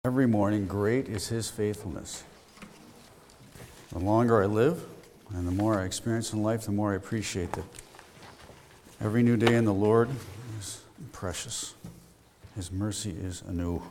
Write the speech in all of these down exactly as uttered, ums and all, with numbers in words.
Every morning, great is his faithfulness. The longer I live and the more I experience in life, the more I appreciate that every new day in the Lord is precious. His mercy is anew.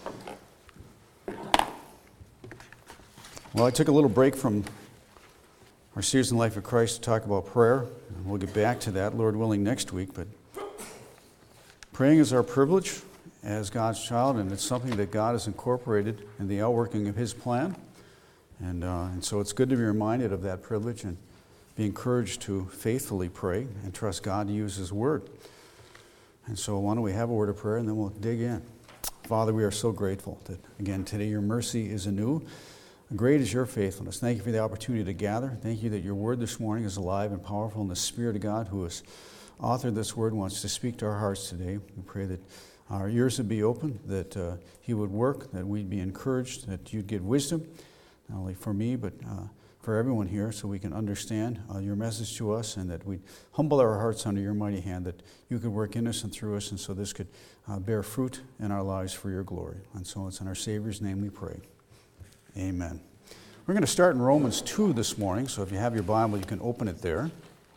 Well, I took a little break from our series in Life of Christ to talk about prayer, and we'll get back to that, Lord willing, next week. But praying is our privilege as God's child, and it's something that God has incorporated in the outworking of his plan. And, uh, and so it's good to be reminded of that privilege and be encouraged to faithfully pray and trust God to use his word. And so why don't we have a word of prayer and then we'll dig in. Father, we are so grateful that, again, today your mercy is anew. Great is your faithfulness. Thank you for the opportunity to gather. Thank you that your word this morning is alive and powerful, and the Spirit of God who has authored this word wants to speak to our hearts today. We pray that our ears would be open, that uh, he would work, that we'd be encouraged, that you'd give wisdom, not only for me, but uh, for everyone here, so we can understand uh, your message to us, and that we'd humble our hearts under your mighty hand, that you could work in us and through us, and so this could uh, bear fruit in our lives for your glory. And so it's in our Savior's name we pray. Amen. We're going to start in Romans two this morning, so if you have your Bible, you can open it there.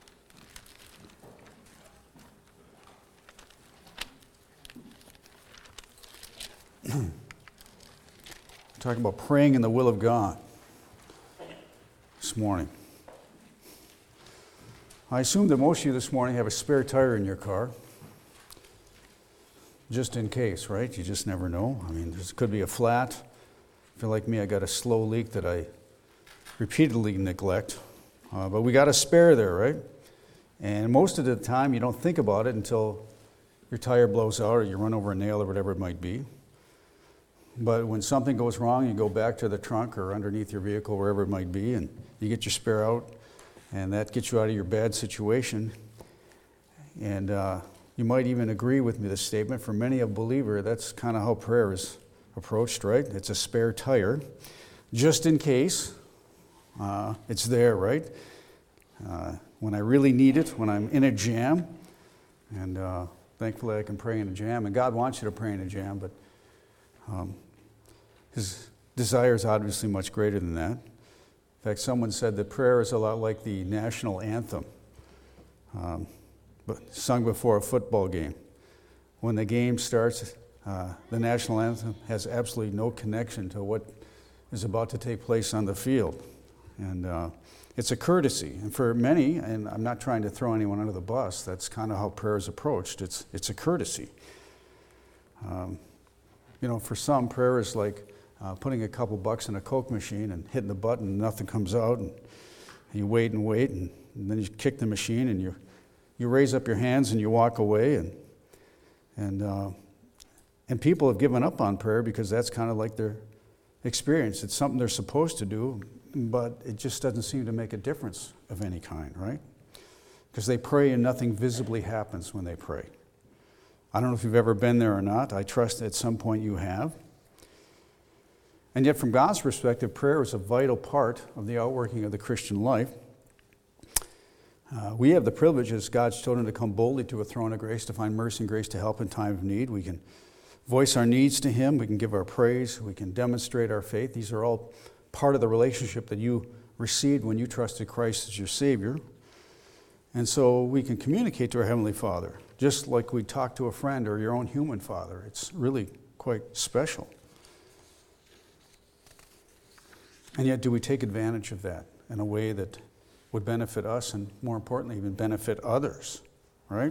Talking about praying in the will of God this morning. I assume that most of you this morning have a spare tire in your car, just in case, right? You just never know. I mean, this could be a flat. If you're like me, I got a slow leak that I repeatedly neglect. Uh, but we got a spare there, right? And most of the time, you don't think about it until your tire blows out or you run over a nail or whatever it might be. But when something goes wrong, you go back to the trunk or underneath your vehicle, wherever it might be, and you get your spare out, and that gets you out of your bad situation. And uh, you might even agree with me, this statement. For many a believer, that's kind of how prayer is approached, right? It's a spare tire, just in case uh, it's there, right? Uh, when I really need it, when I'm in a jam, and uh, thankfully I can pray in a jam, and God wants you to pray in a jam, but um, his desire is obviously much greater than that. In fact, someone said that prayer is a lot like the national anthem, um, but sung before a football game. When the game starts, uh, the national anthem has absolutely no connection to what is about to take place on the field. And uh, it's a courtesy. And for many, and I'm not trying to throw anyone under the bus, that's kind of how prayer is approached. It's, it's a courtesy. Um, you know, for some, prayer is like Uh, putting a couple bucks in a Coke machine and hitting the button and nothing comes out, and you wait and wait, and, and then you kick the machine and you you raise up your hands and you walk away, and and uh, and people have given up on prayer because that's kind of like their experience. It's something they're supposed to do, but it just doesn't seem to make a difference of any kind, right? Because they pray and nothing visibly happens when they pray. I don't know if you've ever been there or not. I trust at some point you have. And yet, from God's perspective, prayer is a vital part of the outworking of the Christian life. Uh, we have the privilege as God's children to come boldly to a throne of grace to find mercy and grace to help in time of need. We can voice our needs to him. We can give our praise. We can demonstrate our faith. These are all part of the relationship that you received when you trusted Christ as your Savior. And so we can communicate to our Heavenly Father, just like we talk to a friend or your own human father. It's really quite special. And yet, do we take advantage of that in a way that would benefit us and, more importantly, even benefit others, right?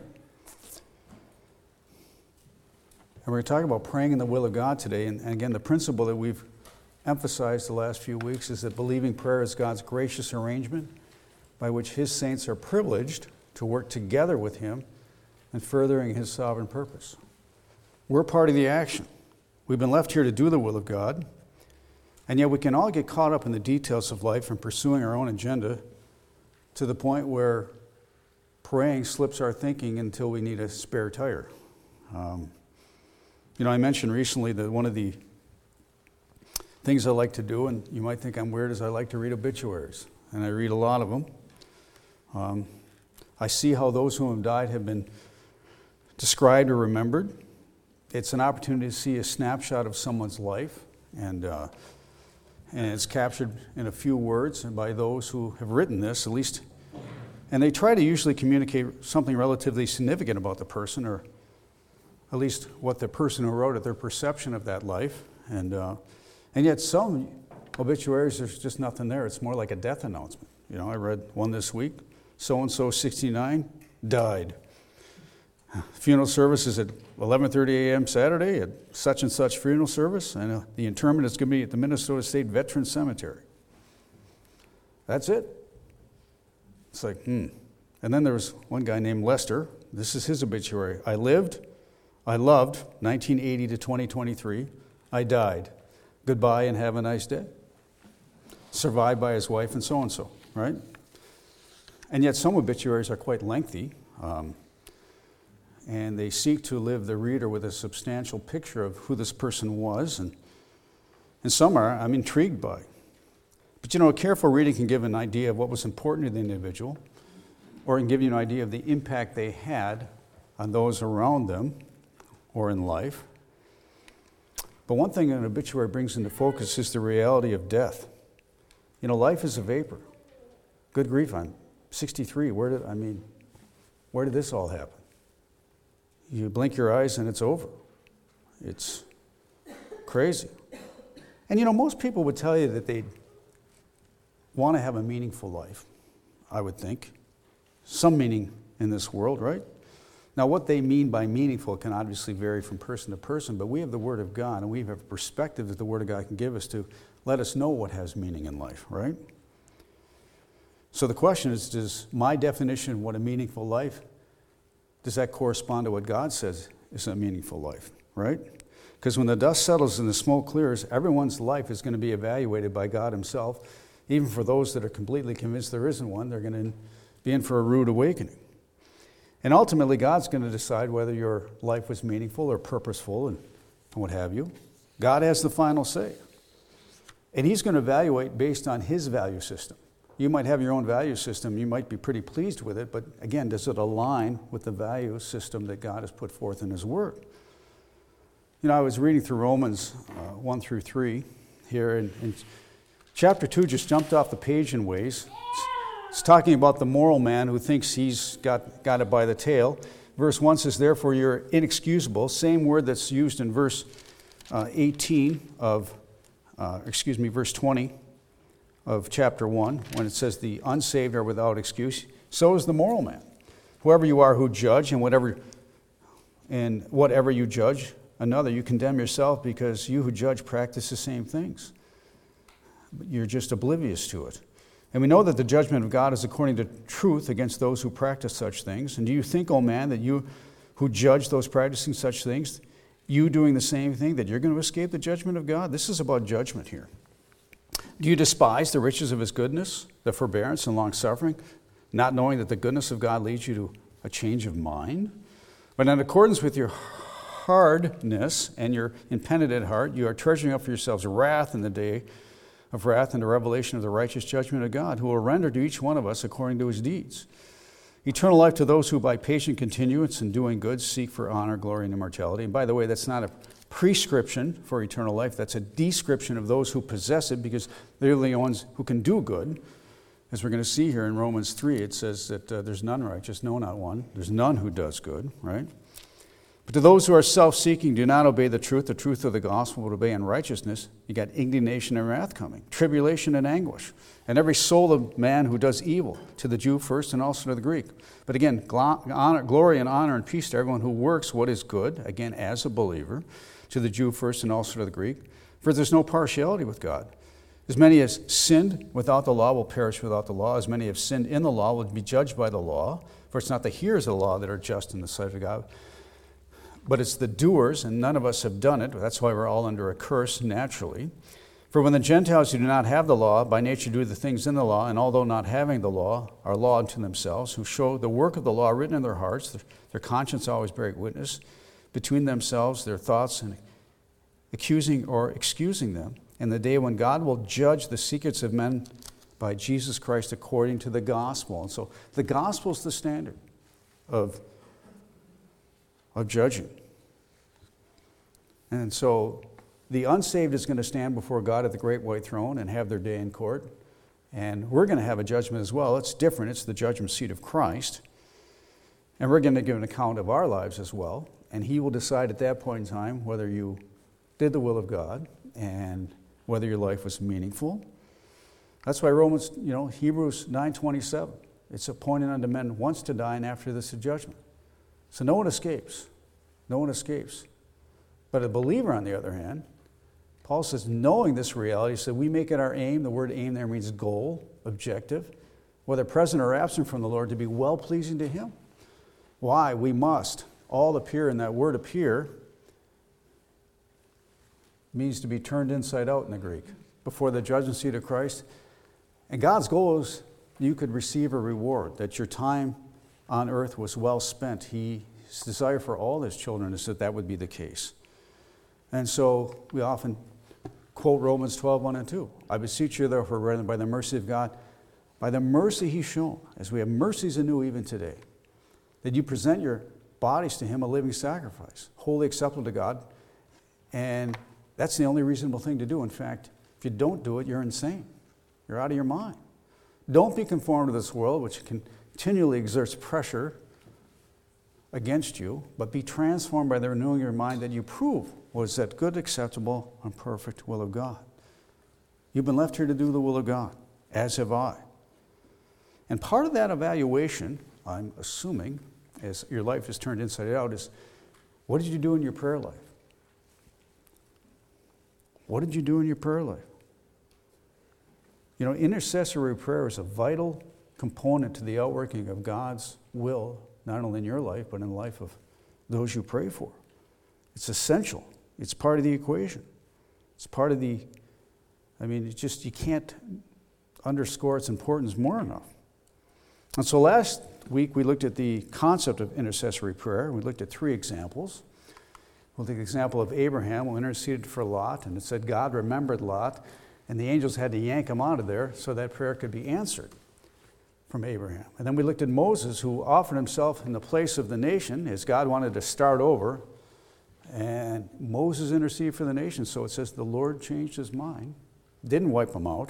And we're going to talk about praying in the will of God today. And, and again, the principle that we've emphasized the last few weeks is that believing prayer is God's gracious arrangement by which his saints are privileged to work together with him in furthering his sovereign purpose. We're part of the action. We've been left here to do the will of God. And yet we can all get caught up in the details of life and pursuing our own agenda to the point where praying slips our thinking until we need a spare tire. Um, you know, I mentioned recently that one of the things I like to do, and you might think I'm weird, is I like to read obituaries. And I read a lot of them. Um, I see how those who have died have been described or remembered. It's an opportunity to see a snapshot of someone's life And, uh, and it's captured in a few words by those who have written this, at least. And they try to usually communicate something relatively significant about the person, or at least what the person who wrote it, their perception of that life. And, uh, and yet some obituaries, there's just nothing there. It's more like a death announcement. You know, I read one this week. So-and-so, sixty-nine, died. Funeral service is at eleven thirty a.m. Saturday at such and such funeral service, and uh, the interment is going to be at the Minnesota State Veterans Cemetery. That's it. It's like, hmm. And then there was one guy named Lester. This is his obituary. I lived, I loved, nineteen eighty to twenty twenty-three. I died. Goodbye and have a nice day. Survived by his wife and so-and-so, right? And yet some obituaries are quite lengthy, um, and they seek to leave the reader with a substantial picture of who this person was, and, and some are I'm intrigued by. But you know, a careful reading can give an idea of what was important to the individual, or it can give you an idea of the impact they had on those around them or in life. But one thing an obituary brings into focus is the reality of death. You know, life is a vapor. Good grief, I'm sixty-three. Where did, I mean, where did this all happen? You blink your eyes and it's over. It's crazy. And you know, most people would tell you that they want to have a meaningful life, I would think. Some meaning in this world, right? Now, what they mean by meaningful can obviously vary from person to person, but we have the Word of God, and we have a perspective that the Word of God can give us to let us know what has meaning in life, right? So the question is, does my definition of what a meaningful life, does that correspond to what God says is a meaningful life, right? Because when the dust settles and the smoke clears, everyone's life is going to be evaluated by God himself. Even for those that are completely convinced there isn't one, they're going to be in for a rude awakening. And ultimately, God's going to decide whether your life was meaningful or purposeful and what have you. God has the final say. And he's going to evaluate based on his value system. You might have your own value system. You might be pretty pleased with it. But again, does it align with the value system that God has put forth in his word? You know, I was reading through Romans uh, one through three here. And, and chapter two just jumped off the page in ways. It's talking about the moral man who thinks he's got, got it by the tail. Verse one says, therefore you're inexcusable. Same word that's used in verse uh, eighteen of, uh, excuse me, verse twenty of chapter one, when it says the unsaved are without excuse. So is the moral man. Whoever you are who judge, and whatever, and whatever you judge another, you condemn yourself, because you who judge practice the same things. But you're just oblivious to it. And we know that the judgment of God is according to truth against those who practice such things. And do you think, O man, that you who judge those practicing such things, you doing the same thing, that you're going to escape the judgment of God? This is about judgment here. Do you despise the riches of his goodness, the forbearance and long-suffering, not knowing that the goodness of God leads you to a change of mind? But in accordance with your hardness and your impenitent heart, you are treasuring up for yourselves wrath in the day of wrath and the revelation of the righteous judgment of God, who will render to each one of us according to his deeds. Eternal life to those who by patient continuance in doing good seek for honor, glory, and immortality. And by the way, that's not a prescription for eternal life. That's a description of those who possess it, because they're the ones who can do good. As we're going to see here in Romans three, it says that uh, there's none righteous, no, not one. There's none who does good, right? But to those who are self-seeking, do not obey the truth, the truth of the gospel, but obey unrighteousness. You got indignation and wrath coming, tribulation and anguish, and every soul of man who does evil, to the Jew first and also to the Greek. But again, honor, glory and honor and peace to everyone who works what is good, again, as a believer, to the Jew first and also to the Greek. For there's no partiality with God. As many as sinned without the law will perish without the law. As many have sinned in the law will be judged by the law. For it's not the hearers of the law that are just in the sight of God, but it's the doers, and none of us have done it. That's why we're all under a curse naturally. For when the Gentiles who do not have the law, by nature do the things in the law, and although not having the law, are law unto themselves, who show the work of the law written in their hearts, their, their conscience always bearing witness, between themselves, their thoughts, and accusing or excusing them, in the day when God will judge the secrets of men by Jesus Christ according to the gospel. And so the gospel is the standard of of judging. And so The unsaved is going to stand before God at the great white throne and have their day in court. And we're going to have a judgment as well. It's different. It's the judgment seat of Christ. And we're going to give an account of our lives as well. And he will decide at that point in time whether you did the will of God and whether your life was meaningful. That's why Romans, you know, Hebrews nine twenty-seven. It's appointed unto men once to die, and after this a judgment. So no one escapes. No one escapes. But a believer, on the other hand, Paul says, knowing this reality, so we make it our aim. The word aim there means goal, objective, whether present or absent from the Lord, to be well-pleasing to him. Why? We must all appear, and that word appear means to be turned inside out in the Greek, before the judgment seat of Christ. And God's goal is you could receive a reward, that your time on earth was well spent. He, his desire for all his children is that that would be the case. And so we often quote Romans twelve, one and two. I beseech you, therefore, brethren, by the mercy of God, by the mercy he's shown, as we have mercies anew even today, that you present your bodies to him a living sacrifice, wholly acceptable to God. And that's the only reasonable thing to do. In fact, if you don't do it, you're insane. You're out of your mind. Don't be conformed to this world, which continually exerts pressure against you, but be transformed by the renewing of your mind, that you prove what is that good, acceptable, and perfect will of God. You've been left here to do the will of God, as have I. And part of that evaluation, I'm assuming, as your life is turned inside out, is what did you do in your prayer life? What did you do in your prayer life? You know, intercessory prayer is a vital component to the outworking of God's will, not only in your life, but in the life of those you pray for. It's essential. It's part of the equation. It's part of the, I mean, it's just, you can't underscore its importance more enough. And so last week we looked at the concept of intercessory prayer. We looked at three examples. We'll take the example of Abraham, who interceded for Lot, and it said God remembered Lot, and the angels had to yank him out of there so that prayer could be answered from Abraham. And then we looked at Moses, who offered himself in the place of the nation as God wanted to start over. And Moses interceded for the nation. So it says the Lord changed his mind, didn't wipe him out.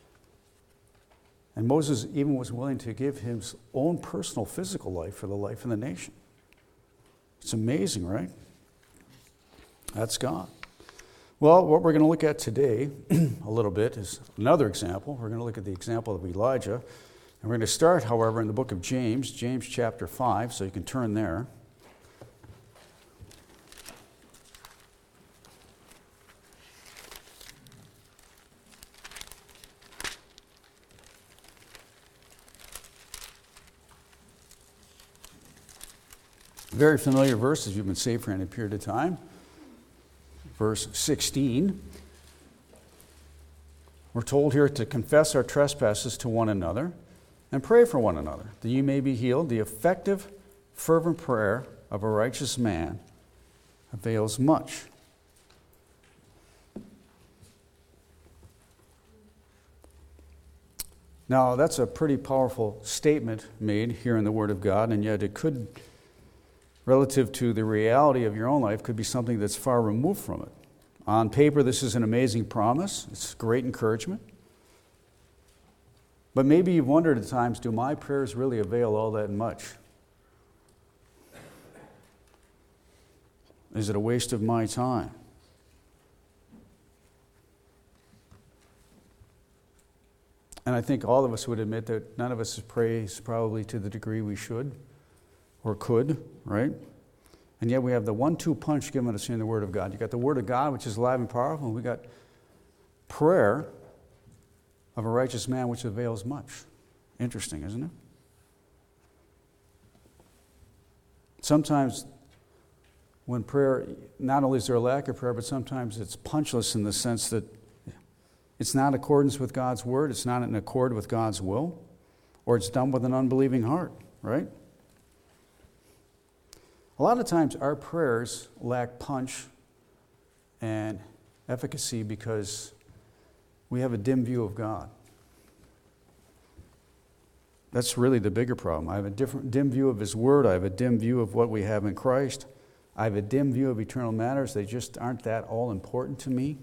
And Moses even was willing to give his own personal physical life for the life of the nation. It's amazing, right? That's God. Well, what we're going to look at today a little bit is another example. We're going to look at the example of Elijah. And we're going to start, however, in the book of James, James chapter five, so you can turn there. Very familiar verse if you've been saved for any period of time. Verse sixteen. We're told here to confess our trespasses to one another and pray for one another, that you may be healed. The effective, fervent prayer of a righteous man avails much. Now, that's a pretty powerful statement made here in the Word of God, and yet it could, relative to the reality of your own life, could be something that's far removed from it. On paper, this is an amazing promise. It's great encouragement. But maybe you've wondered at times, do my prayers really avail all that much? Is it a waste of my time? And I think all of us would admit that none of us prays probably to the degree we should or could, right? And yet we have the one two punch given us here in the Word of God. You got the Word of God, which is alive and powerful, and we got prayer of a righteous man, which avails much. Interesting, isn't it? Sometimes when prayer, not only is there a lack of prayer, but sometimes it's punchless in the sense that it's not in accordance with God's Word, it's not in accord with God's will, or it's done with an unbelieving heart, right? A lot of times our prayers lack punch and efficacy because we have a dim view of God. That's really the bigger problem. I have a different dim view of His Word. I have a dim view of what we have in Christ. I have a dim view of eternal matters. They just aren't that all important to me.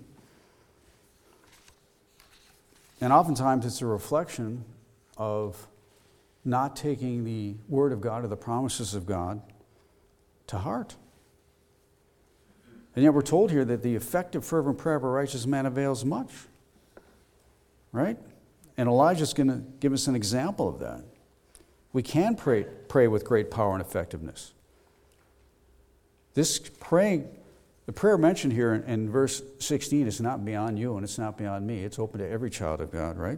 And oftentimes it's a reflection of not taking the Word of God or the promises of God to heart. And yet we're told here that the effective, fervent prayer of a righteous man avails much. Right? And Elijah's going to give us an example of that. We can pray, pray with great power and effectiveness. This praying, the prayer mentioned here in, in verse sixteen is not beyond you and it's not beyond me. It's open to every child of God, right?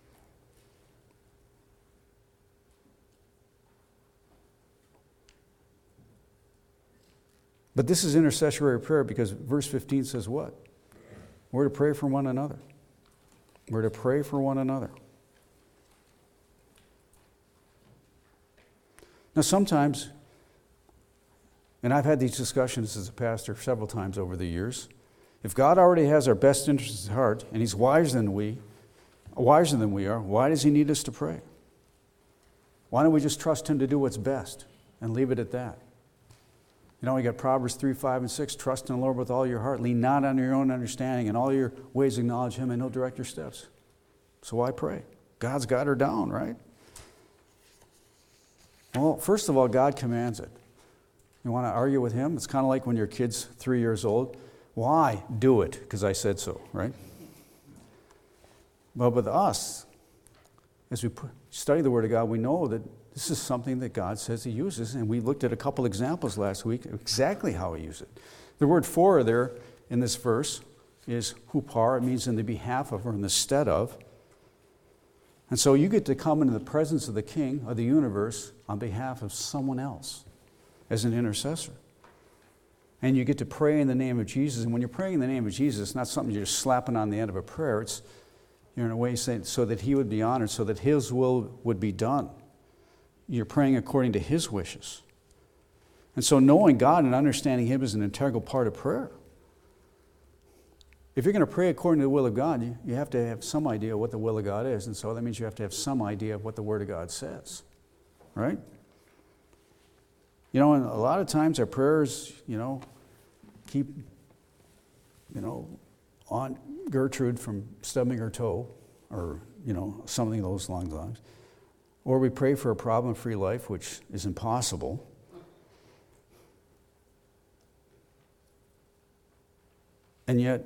But this is intercessory prayer because verse fifteen says what? We're to pray for one another. We're to pray for one another. Now sometimes, and I've had these discussions as a pastor several times over the years, if God already has our best interests at heart and He's wiser than we, wiser than we are, why does He need us to pray? Why don't we just trust Him to do what's best and leave it at that? You know, we got Proverbs three, five, and six. Trust in the Lord with all your heart. Lean not on your own understanding. In all your ways acknowledge Him, and He'll direct your steps. So why pray? God's got her down, right? Well, first of all, God commands it. You want to argue with Him? It's kind of like when your kid's three years old. Why? Do it, because I said so, right? But with us, as we study the Word of God, we know that this is something that God says He uses, and we looked at a couple examples last week of exactly how He uses it. The word for there in this verse is hupar. It means in the behalf of or in the stead of. And so you get to come into the presence of the King of the universe on behalf of someone else as an intercessor. And you get to pray in the name of Jesus. And when you're praying in the name of Jesus, it's not something you're just slapping on the end of a prayer. It's, you're in a way saying so that He would be honored, so that His will would be done. You're praying according to His wishes. And so knowing God and understanding Him is an integral part of prayer. If you're going to pray according to the will of God, you, you have to have some idea of what the will of God is. And so that means you have to have some idea of what the Word of God says. Right? You know, and a lot of times our prayers, you know, keep, you know, Aunt Gertrude from stubbing her toe or, you know, something along those lines. Or we pray for a problem-free life, which is impossible. And yet,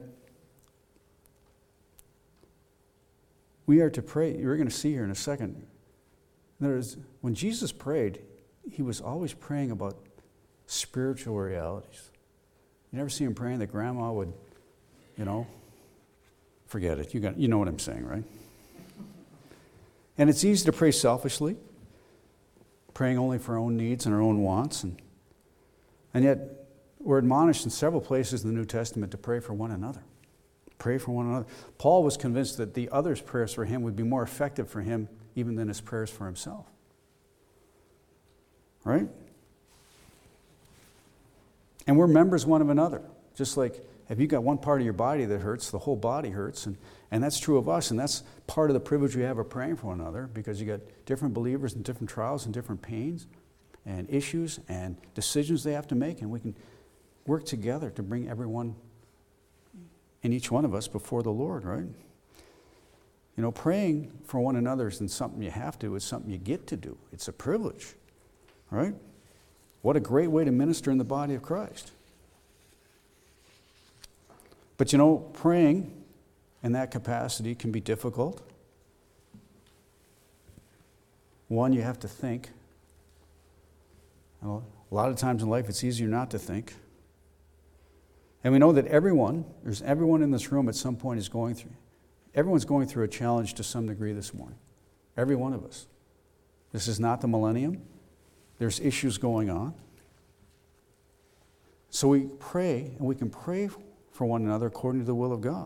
we are to pray. You're going to see here in a second. There's, when Jesus prayed, He was always praying about spiritual realities. You never see Him praying that grandma would, you know, forget it. You got, you know what I'm saying, right? And it's easy to pray selfishly, praying only for our own needs and our own wants. And, and yet, we're admonished in several places in the New Testament to pray for one another. Pray for one another. Paul was convinced that the others' prayers for him would be more effective for him even than his prayers for himself. Right? And we're members one of another. Just like if you've got one part of your body that hurts, the whole body hurts. And, and that's true of us. And that's part of the privilege we have of praying for one another, because you got different believers and different trials and different pains and issues and decisions they have to make. And we can work together to bring everyone and each one of us before the Lord, right? You know, praying for one another isn't something you have to, it's something you get to do. It's a privilege, right? What a great way to minister in the body of Christ. But you know, praying in that capacity can be difficult. One, you have to think. A lot of times in life, it's easier not to think. And we know that everyone, there's everyone in this room at some point is going through, everyone's going through a challenge to some degree this morning. Every one of us. This is not the millennium. There's issues going on. So we pray, and we can pray for one another according to the will of God.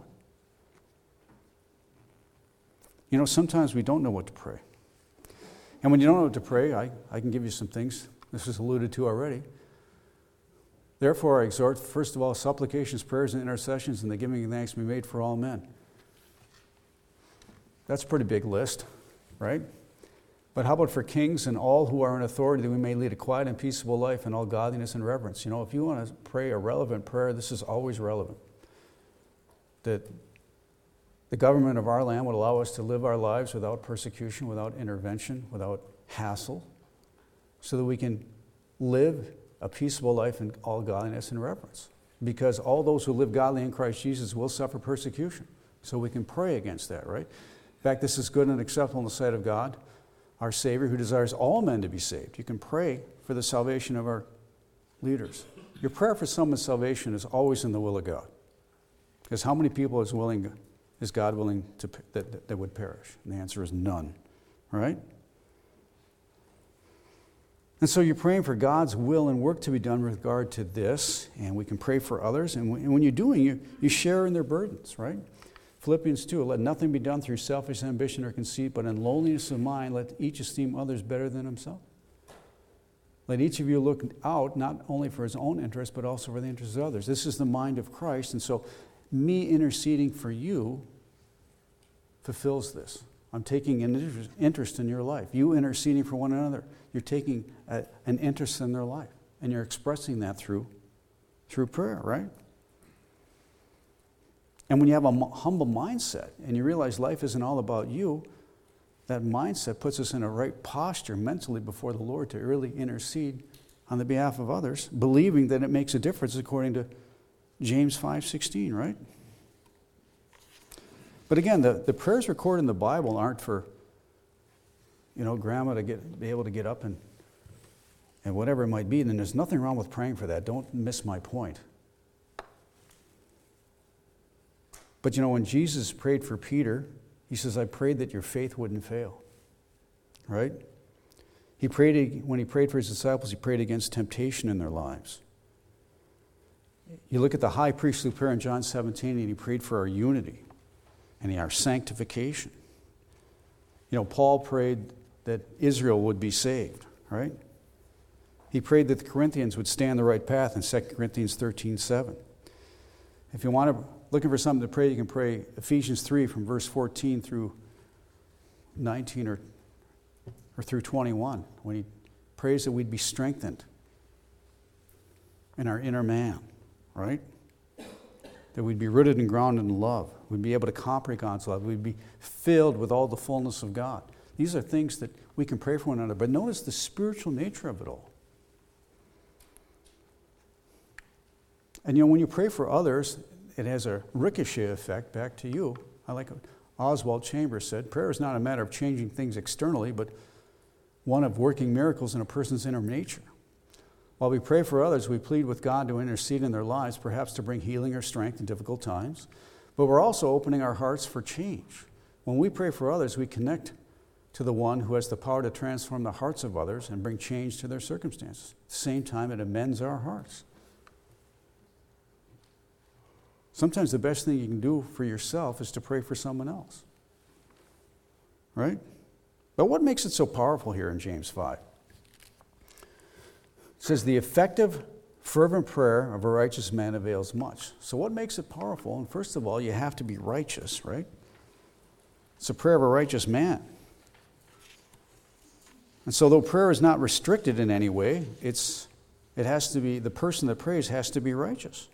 You know, sometimes we don't know what to pray. And when you don't know what to pray, I, I can give you some things. This was alluded to already. Therefore, I exhort, first of all, supplications, prayers, and intercessions, and the giving of thanks be made for all men. That's a pretty big list, right? But how about for kings and all who are in authority, that we may lead a quiet and peaceable life in all godliness and reverence? You know, if you want to pray a relevant prayer, this is always relevant. That the government of our land would allow us to live our lives without persecution, without intervention, without hassle, so that we can live a peaceable life in all godliness and reverence. Because all those who live godly in Christ Jesus will suffer persecution. So we can pray against that, right? In fact, this is good and acceptable in the sight of God, our Savior, who desires all men to be saved. You can pray for the salvation of our leaders. Your prayer for someone's salvation is always in the will of God. Because how many people is willing, is God willing to that, that, that would perish? And the answer is none, right? And so you're praying for God's will and work to be done with regard to this, and we can pray for others. And when you're doing, you you share in their burdens, right? Philippians two, let nothing be done through selfish ambition or conceit, but in lowliness of mind, let each esteem others better than himself. Let each of you look out not only for his own interest, but also for the interests of others. This is the mind of Christ, and so me interceding for you fulfills this. I'm taking an interest in your life. You interceding for one another, you're taking a, an interest in their life, and you're expressing that through, through prayer, right? And when you have a humble mindset and you realize life isn't all about you, that mindset puts us in a right posture mentally before the Lord to really intercede on the behalf of others, believing that it makes a difference according to James five sixteen, right? But again, the, the prayers recorded in the Bible aren't for, you know, grandma to get be able to get up and and whatever it might be. And there's nothing wrong with praying for that. Don't miss my point. But you know, when Jesus prayed for Peter, he says, I prayed that your faith wouldn't fail. Right? He prayed, when he prayed for his disciples, he prayed against temptation in their lives. You look at the high priestly prayer in John seventeen, and he prayed for our unity and our sanctification. You know, Paul prayed that Israel would be saved, right? He prayed that the Corinthians would stay on the right path in Second Corinthians thirteen seven. If you want to, looking for something to pray, you can pray Ephesians three from verse fourteen through nineteen or, or through twenty-one, when he prays that we'd be strengthened in our inner man, right? That we'd be rooted and grounded in love. We'd be able to comprehend God's love. We'd be filled with all the fullness of God. These are things that we can pray for one another. But notice the spiritual nature of it all. And you know, when you pray for others, it has a ricochet effect back to you. I like what Oswald Chambers said, prayer is not a matter of changing things externally, but one of working miracles in a person's inner nature. While we pray for others, we plead with God to intercede in their lives, perhaps to bring healing or strength in difficult times. But we're also opening our hearts for change. When we pray for others, we connect to the one who has the power to transform the hearts of others and bring change to their circumstances. At the same time, it amends our hearts. Sometimes the best thing you can do for yourself is to pray for someone else. Right? But what makes it so powerful here in James five? It says, the effective, fervent prayer of a righteous man avails much. So what makes it powerful? And first of all, you have to be righteous, right? It's a prayer of a righteous man. And so though prayer is not restricted in any way, it's it has to be, the person that prays has to be righteous.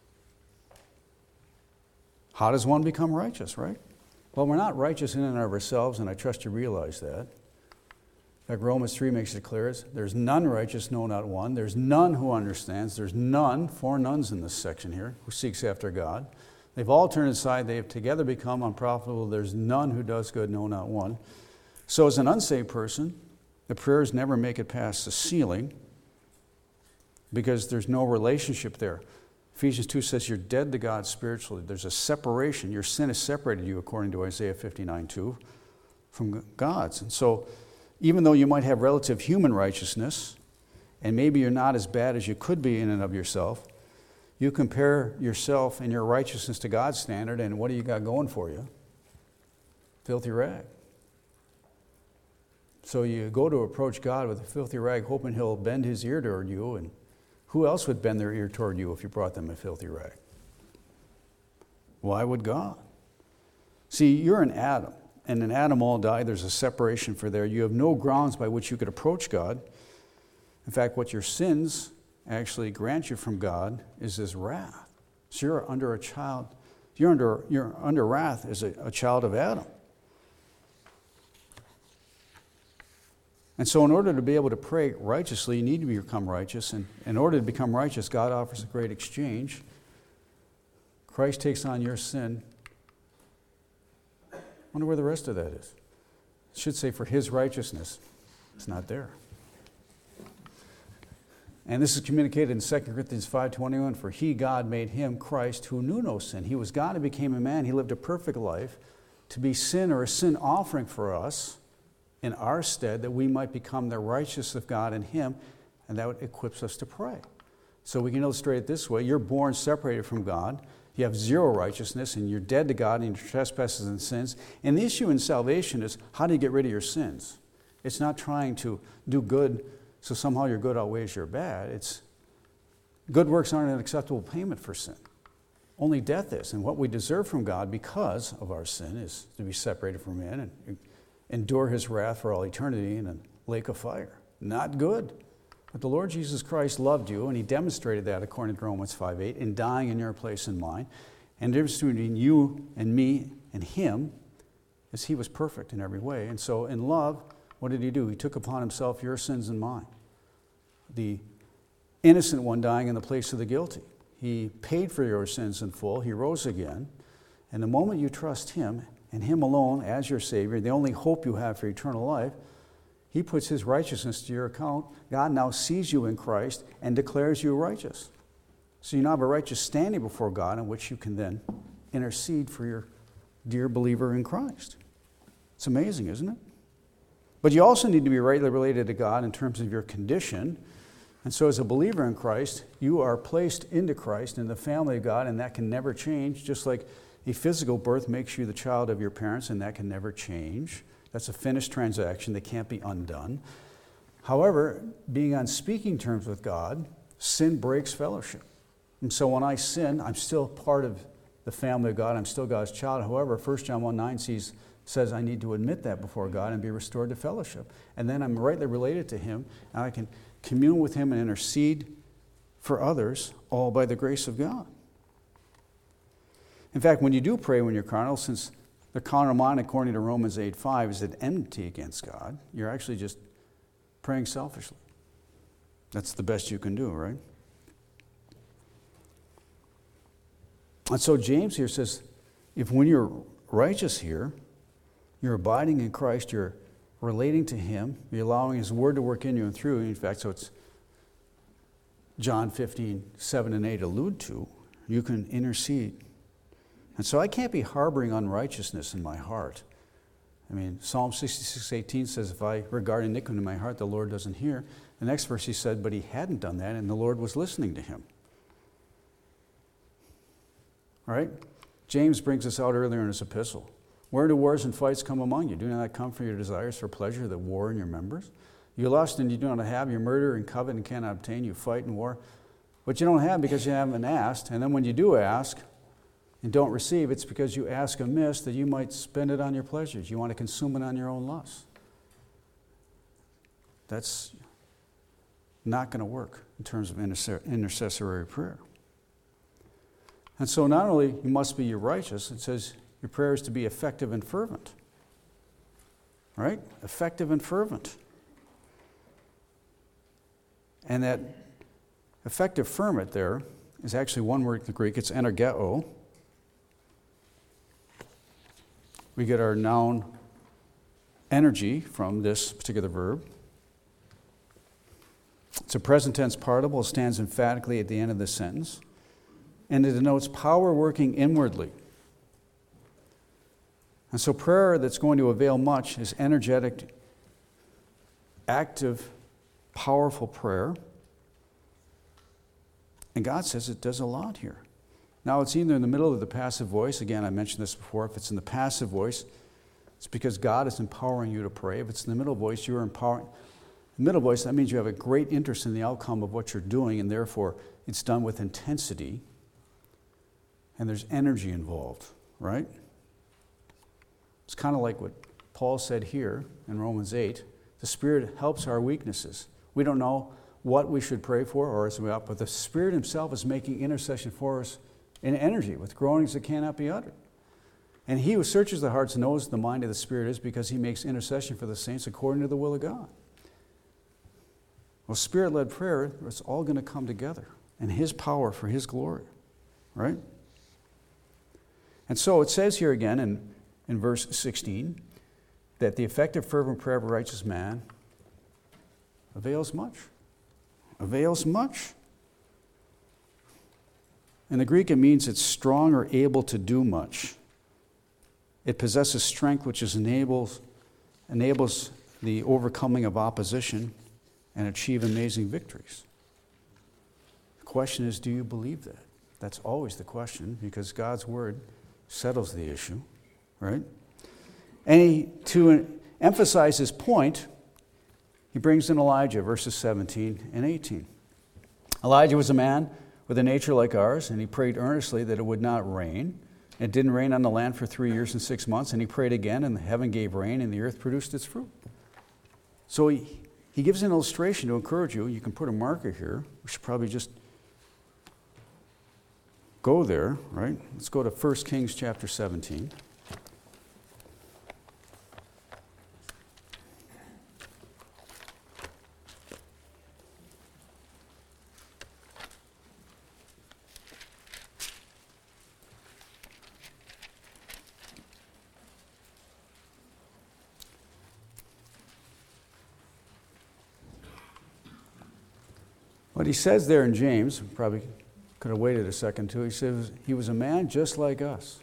How does one become righteous, right? Well, we're not righteous in and of ourselves, and I trust you realize that. In fact, Romans three makes it clear, there's none righteous, no, not one. There's none who understands. There's none, four nuns in this section here, who seeks after God. They've all turned aside. They have together become unprofitable. There's none who does good, no, not one. So as an unsaved person, the prayers never make it past the ceiling because there's no relationship there. Ephesians two says you're dead to God spiritually. There's a separation. Your sin has separated you, according to Isaiah fifty-nine two, from God's. And so even though you might have relative human righteousness, and maybe you're not as bad as you could be in and of yourself, you compare yourself and your righteousness to God's standard, and what do you got going for you? Filthy rag. So you go to approach God with a filthy rag, hoping he'll bend his ear toward you, and who else would bend their ear toward you if you brought them a filthy rag? Why would God? See, you're an Adam, and in Adam all died, there's a separation for there. You have no grounds by which you could approach God. In fact, what your sins actually grant you from God is His wrath. So you're under a child, you're under, you're under wrath as a, a child of Adam. And so in order to be able to pray righteously, you need to become righteous. And in order to become righteous, God offers a great exchange. Christ takes on your sin. I wonder where the rest of that is. It should say for His righteousness. It's not there. And this is communicated in Second Corinthians five twenty-one. For He, God, made Him, Christ, who knew no sin. He was God and became a man. He lived a perfect life to be sin or a sin offering for us in our stead, that we might become the righteousness of God in Him, and that equips us to pray. So we can illustrate it this way. You're born separated from God. You have zero righteousness, and you're dead to God in your trespasses and sins. And the issue in salvation is, how do you get rid of your sins? It's not trying to do good so somehow your good outweighs your bad. It's good works aren't an acceptable payment for sin. Only death is. And what we deserve from God because of our sin is to be separated from Him and endure His wrath for all eternity in a lake of fire. Not good. But the Lord Jesus Christ loved you, and He demonstrated that according to Romans five eight, in dying in your place and mine. And the difference between you and me and Him is He was perfect in every way. And so in love, what did He do? He took upon Himself your sins and mine. The innocent one dying in the place of the guilty. He paid for your sins in full. He rose again. And the moment you trust Him, and Him alone as your Savior, the only hope you have for eternal life, He puts His righteousness to your account. God now sees you in Christ and declares you righteous. So you now have a righteous standing before God in which you can then intercede for your dear believer in Christ. It's amazing, isn't it? But you also need to be rightly related to God in terms of your condition. And so as a believer in Christ, you are placed into Christ in the family of God, and that can never change, just like a physical birth makes you the child of your parents, and that can never change. That's a finished transaction that can't be undone. However, being on speaking terms with God, sin breaks fellowship. And so when I sin, I'm still part of the family of God. I'm still God's child. However, First John one nine sees, says I need to admit that before God and be restored to fellowship. And then I'm rightly related to Him, and I can commune with Him and intercede for others, all by the grace of God. In fact, when you do pray when you're carnal, since the carnal mind, according to Romans eight five, is at enmity against God, you're actually just praying selfishly. That's the best you can do, right? And so James here says, if when you're righteous here, you're abiding in Christ, you're relating to Him, you're allowing His Word to work in you and through you. In fact, so it's John fifteen, seven and eight allude to, you can intercede. And so I can't be harboring unrighteousness in my heart. I mean, Psalm sixty-six eighteen says, if I regard iniquity in my heart, the Lord doesn't hear. The next verse he said, but he hadn't done that, and the Lord was listening to him. All right? James brings this out earlier in his epistle. Where do wars and fights come among you? Do not come for your desires for pleasure that war in your members? You lust and you do not have, you murder and covet and cannot obtain, you fight and war. But you don't have because you haven't asked, and then when you do ask and don't receive, it's because you ask amiss that you might spend it on your pleasures. You want to consume it on your own lusts. That's not going to work in terms of intercessory prayer. And so not only you must be your righteous, it says your prayer is to be effective and fervent. Right? Effective and fervent. And that effective fervent there is actually one word in the Greek. It's energeo. We get our noun energy from this particular verb. It's a present tense participle. It stands emphatically at the end of the sentence. And it denotes power working inwardly. And so prayer that's going to avail much is energetic, active, powerful prayer. And God says it does a lot here. Now, it's either in the middle of the passive voice. Again, I mentioned this before. If it's in the passive voice, it's because God is empowering you to pray. If it's in the middle voice, you're empowering. The middle voice, that means you have a great interest in the outcome of what you're doing, and therefore it's done with intensity. And there's energy involved, right? It's kind of like what Paul said here in Romans eight. The Spirit helps our weaknesses. We don't know what we should pray for or as we ought, but the Spirit himself is making intercession for us in energy with groanings that cannot be uttered. And he who searches the hearts knows the mind of the Spirit is because he makes intercession for the saints according to the will of God. Well, Spirit-led prayer, it's all going to come together in his power for his glory, right? And so it says here again in, in verse sixteen that the effective fervent prayer of a righteous man avails much. Avails much. In the Greek, it means it's strong or able to do much. It possesses strength which is enables, enables the overcoming of opposition and achieve amazing victories. The question is, do you believe that? That's always the question, because God's word settles the issue, right? And he, to emphasize his point, he brings in Elijah, verses seventeen and eighteen. Elijah was a man with a nature like ours, and he prayed earnestly that it would not rain. It didn't rain on the land for three years and six months, and he prayed again, and heaven gave rain, and the earth produced its fruit. So he, he gives an illustration to encourage you. You can put a marker here. We should probably just go there, right? Let's go to First Kings chapter seventeen. What he says there in James, probably could have waited a second too, he says he was a man just like us.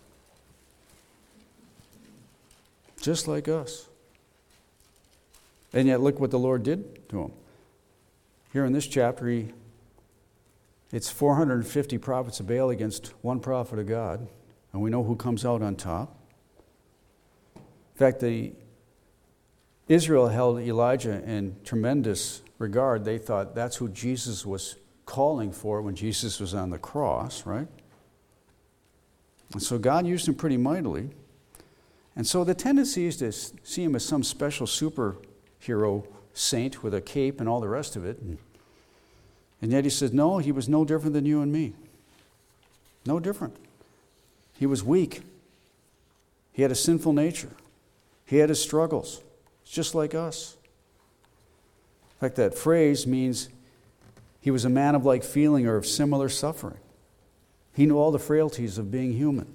Just like us. And yet look what the Lord did to him. Here in this chapter, he, it's four hundred fifty prophets of Baal against one prophet of God, and we know who comes out on top. In fact, the Israel held Elijah in tremendous regard. They thought that's who Jesus was calling for when Jesus was on the cross, right? And so God used him pretty mightily. And so the tendency is to see him as some special superhero saint with a cape and all the rest of it. And, and yet he says, no, he was no different than you and me. No different. He was weak. He had a sinful nature. He had his struggles. It's just like us. In fact, that phrase means he was a man of like feeling or of similar suffering. He knew all the frailties of being human.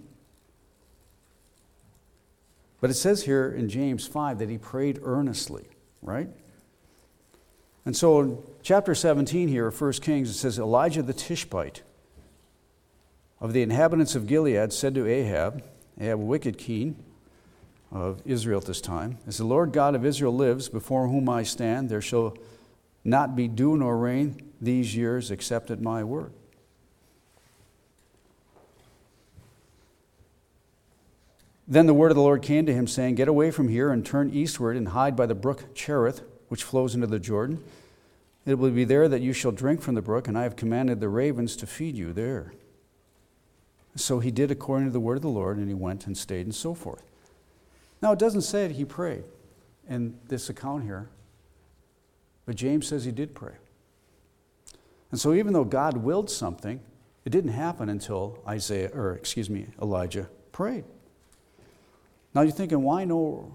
But it says here in James five that he prayed earnestly, right? And so in chapter seventeen here of First Kings, it says, Elijah the Tishbite of the inhabitants of Gilead said to Ahab, Ahab, a wicked king of Israel at this time, as the Lord God of Israel lives, before whom I stand, there shall not be dew nor rain these years except at my word. Then the word of the Lord came to him, saying, Get away from here and turn eastward and hide by the brook Cherith, which flows into the Jordan. It will be there that you shall drink from the brook, and I have commanded the ravens to feed you there. So he did according to the word of the Lord, and he went and stayed and so forth. Now, it doesn't say that he prayed in this account here, but James says he did pray. And so even though God willed something, it didn't happen until Isaiah, or excuse me, Elijah prayed. Now you're thinking, why no,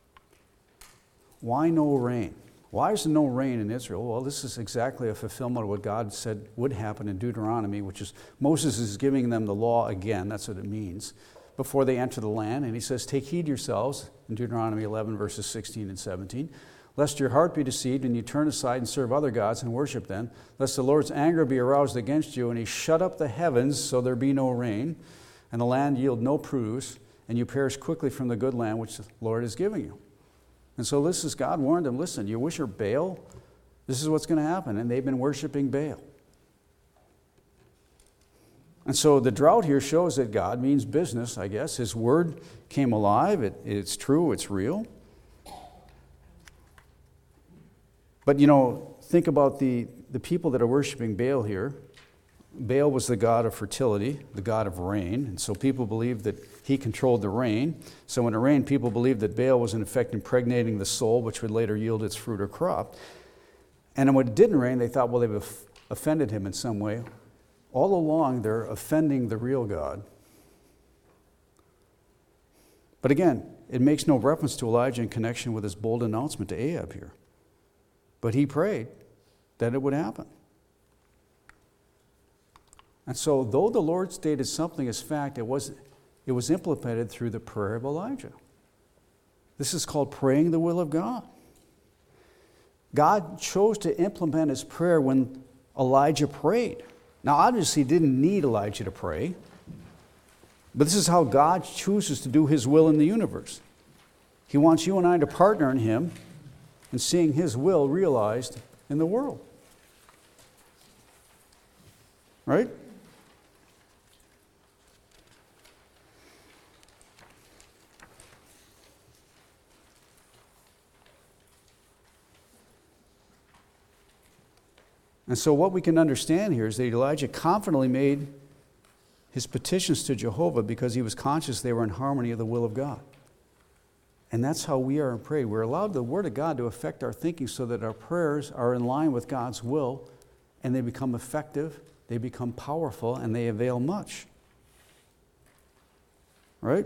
why no rain? Why is there no rain in Israel? Well, this is exactly a fulfillment of what God said would happen in Deuteronomy, which is Moses is giving them the law again, that's what it means, before they enter the land. And he says, take heed yourselves, in Deuteronomy eleven, verses sixteen and seventeen, lest your heart be deceived and you turn aside and serve other gods and worship them, lest the Lord's anger be aroused against you, and he shut up the heavens so there be no rain, and the land yield no produce, and you perish quickly from the good land which the Lord is giving you. And so this is, God warned them, listen, you worship Baal, this is what's going to happen. And they've been worshiping Baal. And so the drought here shows that God means business, I guess. His word came alive. It, it's true. It's real. But, you know, think about the, the people that are worshiping Baal here. Baal was the god of fertility, the god of rain. And so people believed that he controlled the rain. So when it rained, people believed that Baal was in effect impregnating the soil, which would later yield its fruit or crop. And when it didn't rain, they thought, well, they've offended him in some way. All along, they're offending the real God. But again, it makes no reference to Elijah in connection with his bold announcement to Ahab here. But he prayed that it would happen. And so, though the Lord stated something as fact, it was, it was implemented through the prayer of Elijah. This is called praying the will of God. God chose to implement his prayer when Elijah prayed. Now, obviously, he didn't need Elijah to pray, but this is how God chooses to do his will in the universe. He wants you and I to partner in him in seeing his will realized in the world. Right? And so what we can understand here is that Elijah confidently made his petitions to Jehovah because he was conscious they were in harmony of the will of God. And that's how we are in prayer. We're allowed the Word of God to affect our thinking so that our prayers are in line with God's will, and they become effective, they become powerful, and they avail much. Right?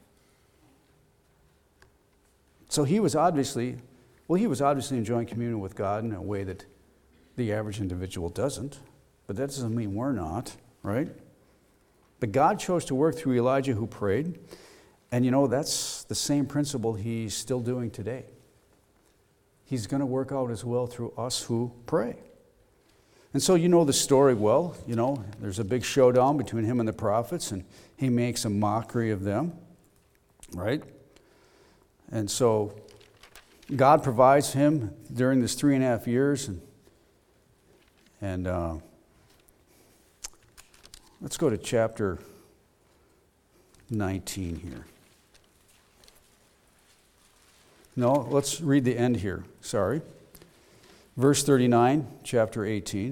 So he was obviously, well, he was obviously enjoying communion with God in a way that the average individual doesn't, but that doesn't mean we're not, right? But God chose to work through Elijah who prayed, and you know, that's the same principle he's still doing today. He's going to work out his will through us who pray. And so you know the story well. You know, there's a big showdown between him and the prophets, and he makes a mockery of them, right? And so God provides him during this three and a half years, and And uh, let's go to chapter nineteen here. No, let's read the end here. Sorry. Verse thirty-nine, chapter eighteen.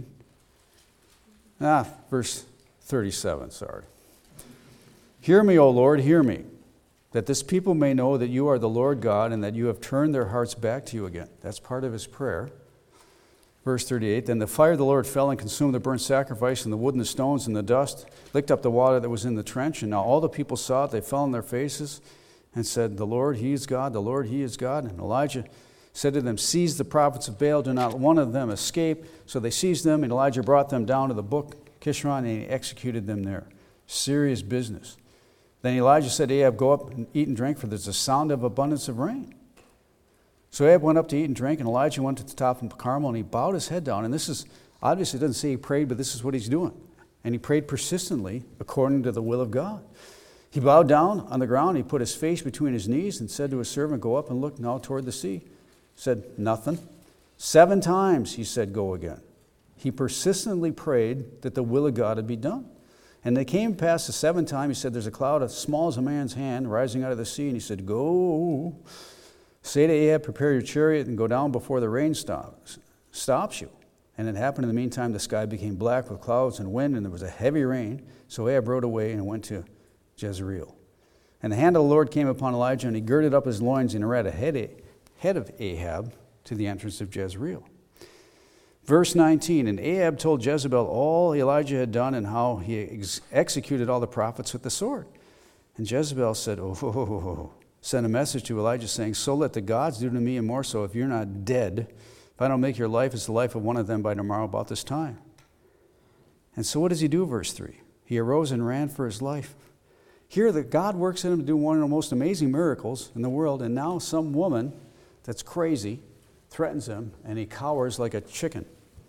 Ah, verse thirty-seven, sorry. Hear me, O Lord, hear me, that this people may know that you are the Lord God and that you have turned their hearts back to you again. That's part of his prayer. Verse thirty-eight, then the fire of the Lord fell and consumed the burnt sacrifice and the wood and the stones and the dust, licked up the water that was in the trench. And now all the people saw it, they fell on their faces and said, the Lord, he is God, the Lord, he is God. And Elijah said to them, seize the prophets of Baal, do not one of them escape. So they seized them, and Elijah brought them down to the brook Kishon, and he executed them there. Serious business. Then Elijah said to Ahab, go up and eat and drink, for there's a sound of abundance of rain. So Ahab went up to eat and drink, and Elijah went to the top of Carmel, and he bowed his head down. And this is, obviously it doesn't say he prayed, but this is what he's doing. And he prayed persistently according to the will of God. He bowed down on the ground, he put his face between his knees, and said to his servant, go up and look now toward the sea. He said, nothing. Seven times he said, go again. He persistently prayed that the will of God would be done. And they came past the seventh time, he said, there's a cloud as small as a man's hand rising out of the sea. And he said, go. Say to Ahab, prepare your chariot and go down before the rain stops, stops you. And it happened in the meantime, the sky became black with clouds and wind, and there was a heavy rain. So Ahab rode away and went to Jezreel. And the hand of the Lord came upon Elijah, and he girded up his loins and ran ahead of Ahab to the entrance of Jezreel. Verse nineteen, and Ahab told Jezebel all Elijah had done and how he ex- executed all the prophets with the sword. And Jezebel said, oh, sent a message to Elijah saying, so let the gods do to me and more so if you're not dead, if I don't make your life as the life of one of them by tomorrow about this time. And so what does he do, verse three? He arose and ran for his life. Here that God works in him to do one of the most amazing miracles in the world, and now some woman that's crazy threatens him, and he cowers like a chicken.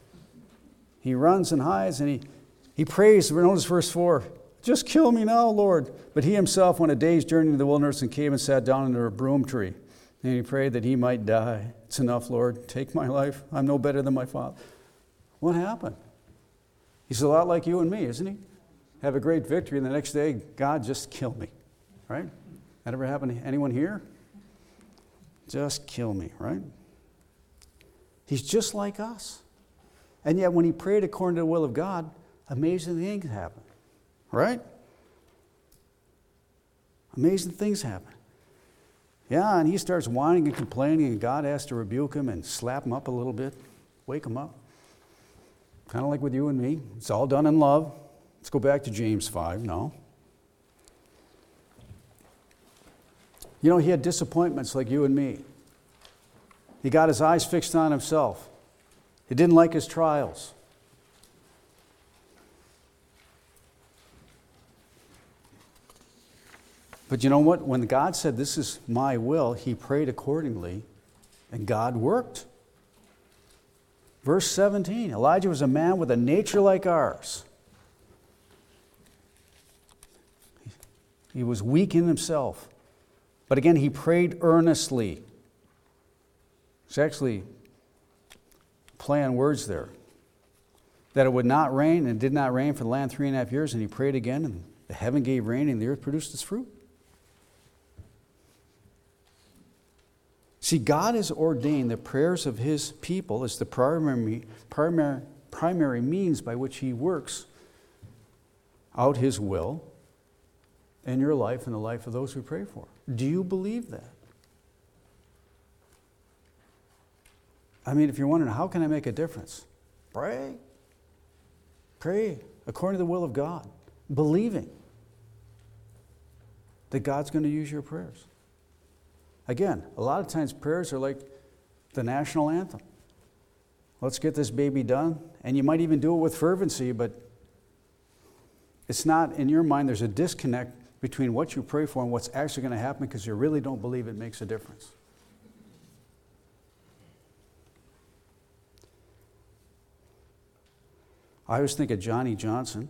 He runs and hides, and he, he prays. Notice verse four. Just kill me now, Lord. But he himself went a day's journey to the wilderness and came and sat down under a broom tree. And he prayed that he might die. It's enough, Lord. Take my life. I'm no better than my father. What happened? He's a lot like you and me, isn't he? Have a great victory, and the next day, God, just kill me. Right? That ever happened to anyone here? Just kill me, right? He's just like us. And yet when he prayed according to the will of God, amazing things happened. Right? Amazing things happen. Yeah, and he starts whining and complaining, and God has to rebuke him and slap him up a little bit, wake him up. Kind of like with you and me. It's all done in love. Let's go back to James five now. You know, he had disappointments like you and me. He got his eyes fixed on himself. He didn't like his trials. But you know what? When God said, this is my will, he prayed accordingly, and God worked. Verse seventeen, Elijah was a man with a nature like ours. He was weak in himself. But again, he prayed earnestly. It's actually play on words there. That it would not rain, and it did not rain for the land three and a half years, and he prayed again, and the heaven gave rain, and the earth produced its fruit. See, God has ordained the prayers of his people as the primary, primary, primary means by which he works out his will in your life and the life of those we pray for. Do you believe that? I mean, if you're wondering, how can I make a difference? Pray. Pray according to the will of God, believing that God's going to use your prayers. Again, a lot of times prayers are like the national anthem. Let's get this baby done. And you might even do it with fervency, but it's not, in your mind, there's a disconnect between what you pray for and what's actually going to happen because you really don't believe it makes a difference. I always think of Johnny Johnson,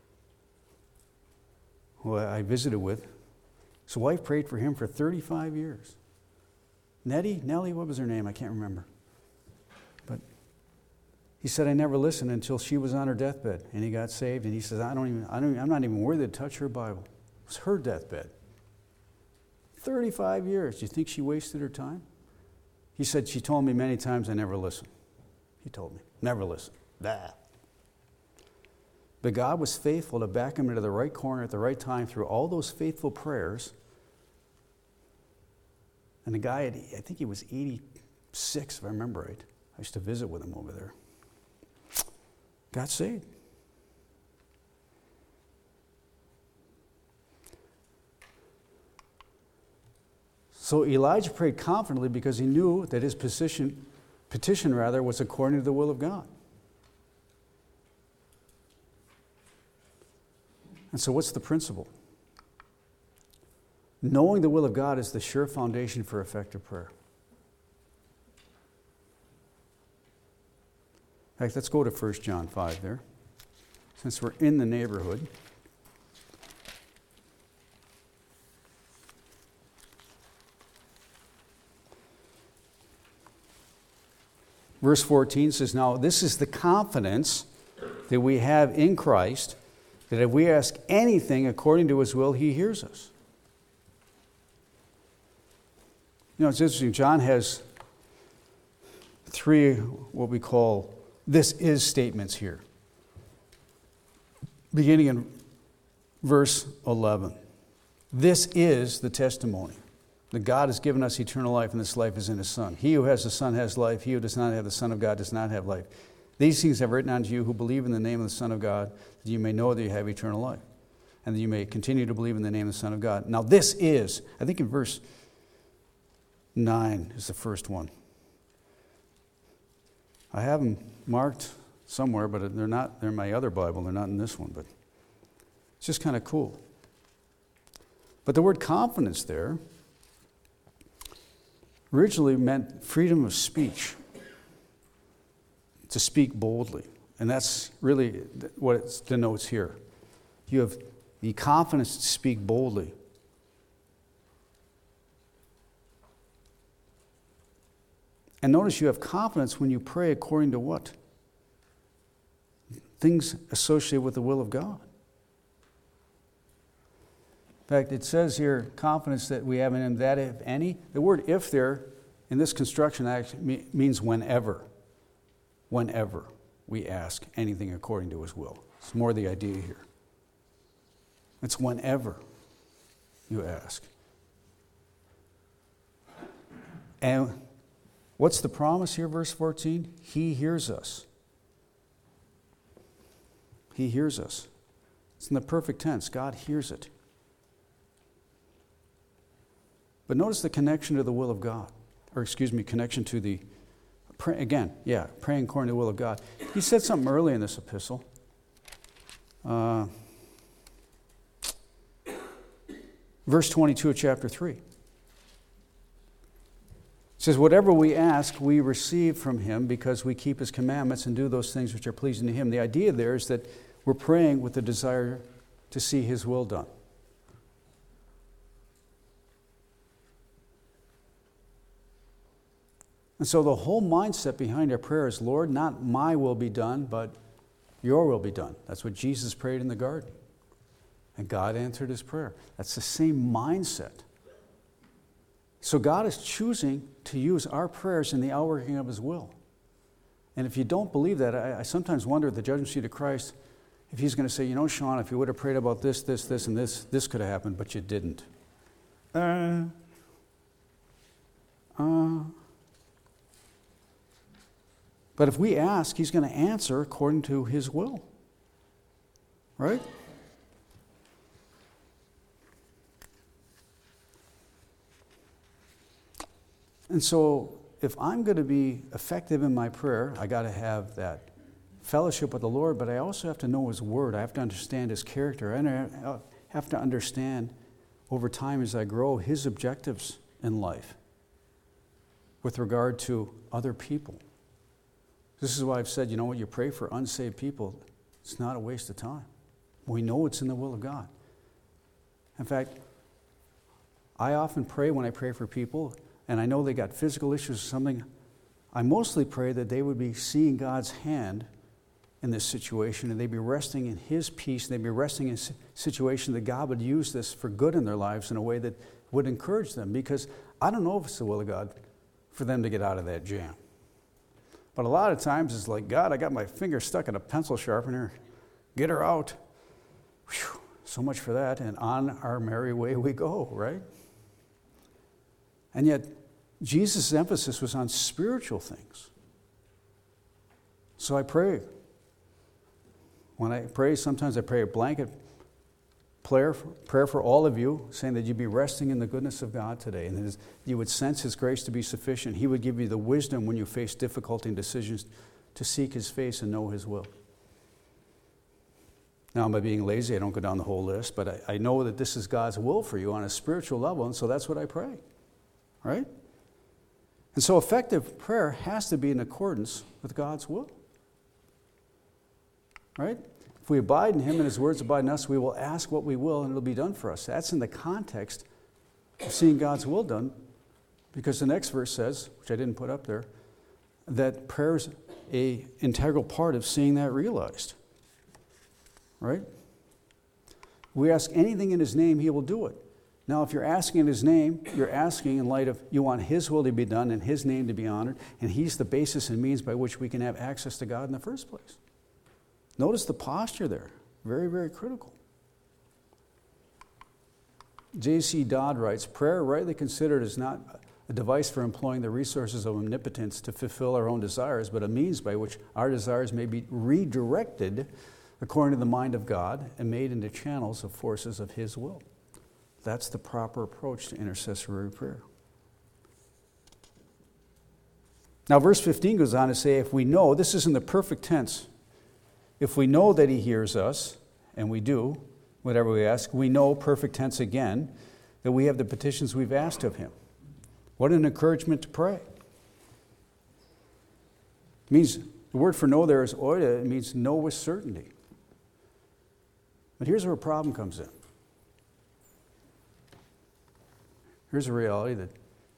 who I visited with. His wife prayed for him for thirty-five years. Nettie, Nellie, what was her name? I can't remember. But he said, I never listened until she was on her deathbed, and he got saved. And he says, I don't even, I don't, I'm not even worthy to touch her Bible. It was her deathbed. thirty-five years. Do you think she wasted her time? He said, she told me many times I never listened. He told me, never listen. That. But God was faithful to back him into the right corner at the right time through all those faithful prayers. And the guy, had, I think he was eighty-six, if I remember right. I used to visit with him over there. Got saved. So Elijah prayed confidently because he knew that his petition, petition rather, was according to the will of God. And so what's the principle? Knowing the will of God is the sure foundation for effective prayer. In fact, let's go to First John five there, since we're in the neighborhood. Verse fourteen says, now this is the confidence that we have in Christ, that if we ask anything according to his will, he hears us. You know, it's interesting. John has three, what we call, this is statements here. Beginning in verse eleven. This is the testimony that God has given us eternal life, and this life is in his Son. He who has the Son has life. He who does not have the Son of God does not have life. These things have written unto you who believe in the name of the Son of God, that you may know that you have eternal life, and that you may continue to believe in the name of the Son of God. Now this is, I think in verse nine is the first one. I have them marked somewhere, but they're not, they're in my other Bible. They're not in this one, but it's just kind of cool. But the word confidence there originally meant freedom of speech, to speak boldly. And that's really what it denotes here. You have the confidence to speak boldly. And notice you have confidence when you pray according to what? Things associated with the will of God. In fact, it says here, confidence that we have in him, that if any, the word if there in this construction actually means whenever. Whenever we ask anything according to his will. It's more the idea here. It's whenever. you ask. And what's the promise here, verse fourteen? He hears us. He hears us. It's in the perfect tense. God hears it. But notice the connection to the will of God. Or excuse me, connection to the, pray, again, yeah, praying according to the will of God. He said something early in this epistle. Uh, verse twenty-two of chapter three. It says, whatever we ask, we receive from him because we keep his commandments and do those things which are pleasing to him. The idea there is that we're praying with the desire to see his will done. And so the whole mindset behind our prayer is, Lord, not my will be done, but your will be done. That's what Jesus prayed in the garden. And God answered his prayer. That's the same mindset. So God is choosing to use our prayers in the outworking of his will. And if you don't believe that, I, I sometimes wonder at the judgment seat of Christ if he's going to say, you know, Sean, if you would have prayed about this, this, this, and this, this could have happened, but you didn't. Uh, uh. But if we ask, he's going to answer according to his will. Right? And so, if I'm going to be effective in my prayer, I got to have that fellowship with the Lord, but I also have to know his word. I have to understand his character. I have to understand over time as I grow his objectives in life with regard to other people. This is why I've said, you know what, you pray for unsaved people, it's not a waste of time. We know it's in the will of God. In fact, I often pray when I pray for people, and I know they got physical issues or something, I mostly pray that they would be seeing God's hand in this situation, and they'd be resting in his peace, and they'd be resting in a situation that God would use this for good in their lives in a way that would encourage them, because I don't know if it's the will of God for them to get out of that jam. But a lot of times it's like, God, I got my finger stuck in a pencil sharpener. Get her out. Whew, so much for that. And on our merry way we go, right? And yet, Jesus' emphasis was on spiritual things. So I pray. When I pray, sometimes I pray a blanket prayer for, prayer for all of you, saying that you'd be resting in the goodness of God today, and that you would sense his grace to be sufficient. He would give you the wisdom when you face difficulty and decisions to seek his face and know his will. Now, by being lazy, I don't go down the whole list, but I, I know that this is God's will for you on a spiritual level, and so that's what I pray, right? And so effective prayer has to be in accordance with God's will, right? If we abide in him and his words abide in us, we will ask what we will and it'll be done for us. That's in the context of seeing God's will done, because the next verse says, which I didn't put up there, that prayer is an integral part of seeing that realized. Right? We ask anything in his name, he will do it. Now, if you're asking in his name, you're asking in light of you want his will to be done and his name to be honored, and he's the basis and means by which we can have access to God in the first place. Notice the posture there. Very, very critical. J C Dodd writes, prayer rightly considered is not a device for employing the resources of omnipotence to fulfill our own desires, but a means by which our desires may be redirected according to the mind of God and made into channels of forces of his will. That's the proper approach to intercessory prayer. Now, verse fifteen goes on to say, if we know, this is in the perfect tense, if we know that he hears us, and we do, whatever we ask, we know, perfect tense again, that we have the petitions we've asked of him. What an encouragement to pray. It means, the word for know there is oida, it means know with certainty. But here's where a problem comes in. Here's a reality that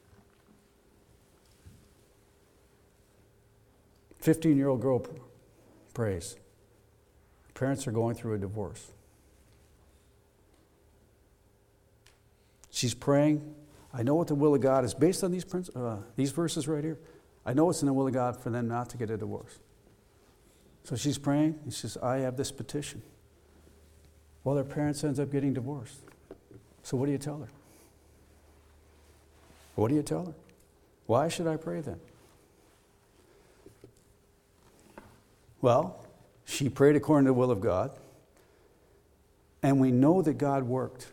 fifteen-year-old girl prays. Parents are going through a divorce. She's praying. I know what the will of God is based on these uh, these verses right here. I know it's in the will of God for them not to get a divorce. So she's praying, and she says, I have this petition. Well, their parents ends up getting divorced. So what do you tell her? What do you tell her? Why should I pray then? Well, she prayed according to the will of God, and we know that God worked.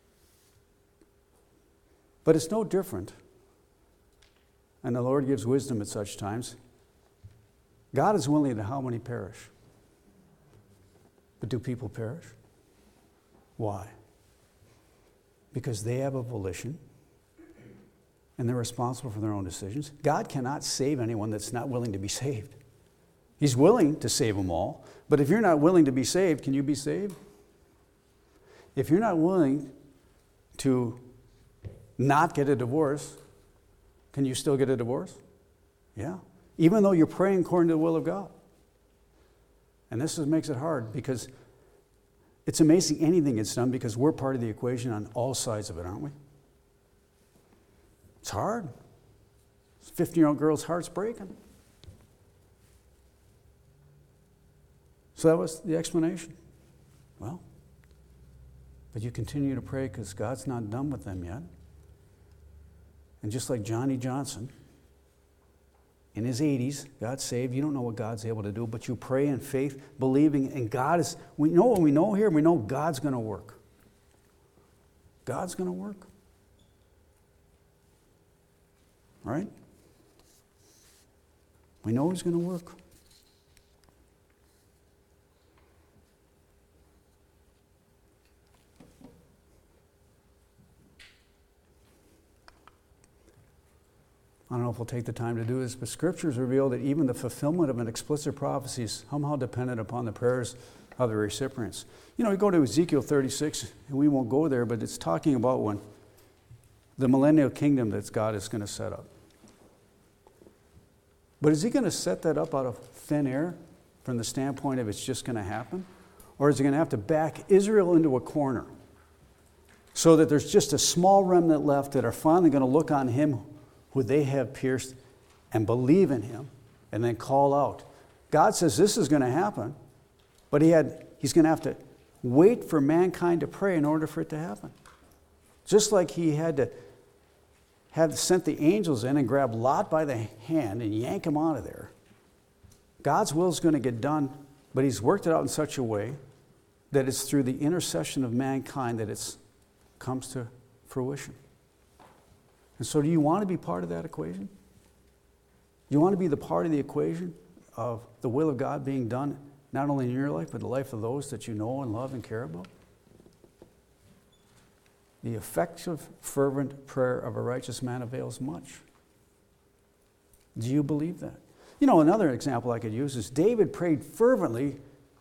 But it's no different, and the Lord gives wisdom at such times. God is willing that how many perish? But do people perish? Why? Because they have a volition, and they're responsible for their own decisions. God cannot save anyone that's not willing to be saved. He's willing to save them all, but if you're not willing to be saved, can you be saved? If you're not willing to not get a divorce, can you still get a divorce? Yeah. Even though you're praying according to the will of God. And this is, makes it hard because it's amazing anything gets done because we're part of the equation on all sides of it, aren't we? It's hard. This fifteen-year-old girl's heart's breaking. So that was the explanation. Well, but you continue to pray because God's not done with them yet. And just like Johnny Johnson, in his eighties, got saved. You don't know what God's able to do, but you pray in faith, believing, and God is, we know what we know here, we know God's going to work. God's going to work. Right? We know He's going to work. I don't know if we'll take the time to do this, but Scriptures reveal that even the fulfillment of an explicit prophecy is somehow dependent upon the prayers of the recipients. You know, we go to Ezekiel thirty-six, and we won't go there, but it's talking about when the millennial kingdom that God is going to set up. But is He going to set that up out of thin air from the standpoint of it's just going to happen? Or is He going to have to back Israel into a corner so that there's just a small remnant left that are finally going to look on Him who they have pierced and believe in Him and then call out? God says this is going to happen, but he had, He's going to have to wait for mankind to pray in order for it to happen. Just like He had to have sent the angels in and grab Lot by the hand and yank him out of there. God's will is going to get done, but He's worked it out in such a way that it's through the intercession of mankind that it comes to fruition. And so do you want to be part of that equation? You want to be the part of the equation of the will of God being done, not only in your life, but the life of those that you know and love and care about? The effective, fervent prayer of a righteous man avails much. Do you believe that? You know, another example I could use is David prayed fervently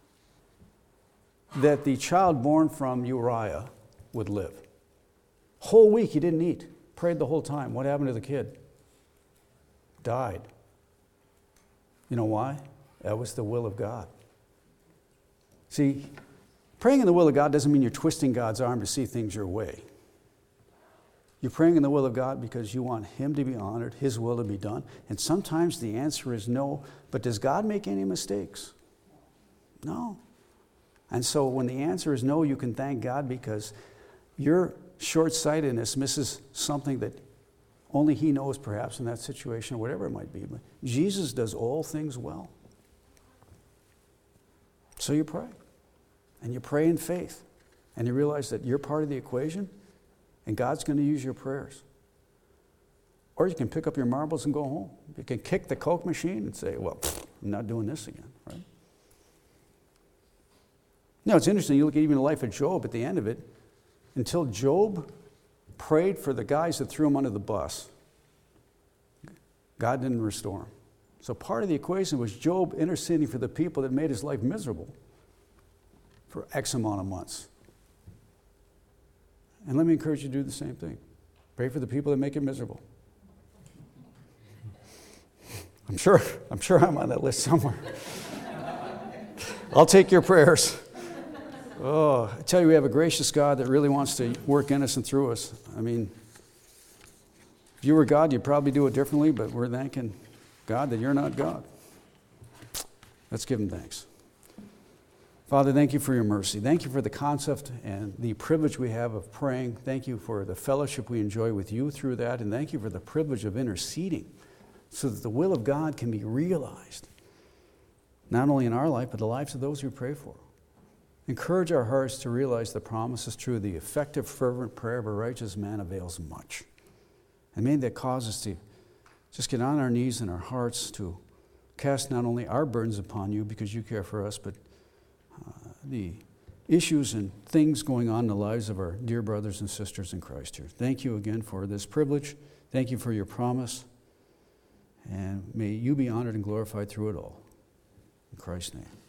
that the child born from Uriah would live. Whole week he didn't eat. Prayed the whole time. What happened to the kid? Died. You know why? That was the will of God. See, praying in the will of God doesn't mean you're twisting God's arm to see things your way. You're praying in the will of God because you want Him to be honored, His will to be done. And sometimes the answer is no. But does God make any mistakes? No. And so when the answer is no, you can thank God because your short-sightedness misses something that only He knows perhaps in that situation or whatever it might be. But Jesus does all things well. So you pray. And you pray in faith. And you realize that you're part of the equation and God's going to use your prayers. Or you can pick up your marbles and go home. You can kick the Coke machine and say, well, pfft, I'm not doing this again, right? Now, it's interesting. You look at even the life of Job at the end of it. Until Job prayed for the guys that threw him under the bus, God didn't restore him. So part of the equation was Job interceding for the people that made his life miserable for X amount of months. And let me encourage you to do the same thing. Pray for the people that make it miserable. I'm sure, I'm sure I'm on that list somewhere. I'll take your prayers. Oh, I tell you, we have a gracious God that really wants to work in us and through us. I mean, if you were God, you'd probably do it differently, but we're thanking God that you're not God. Let's give Him thanks. Father, thank you for your mercy. Thank you for the concept and the privilege we have of praying. Thank you for the fellowship we enjoy with you through that. And thank you for the privilege of interceding so that the will of God can be realized, not only in our life, but the lives of those we pray for. Encourage our hearts to realize the promise is true. The effective, fervent prayer of a righteous man avails much. And may that cause us to just get on our knees in our hearts to cast not only our burdens upon you because you care for us, but uh, the issues and things going on in the lives of our dear brothers and sisters in Christ here. Thank you again for this privilege. Thank you for your promise. And may you be honored and glorified through it all. In Christ's name.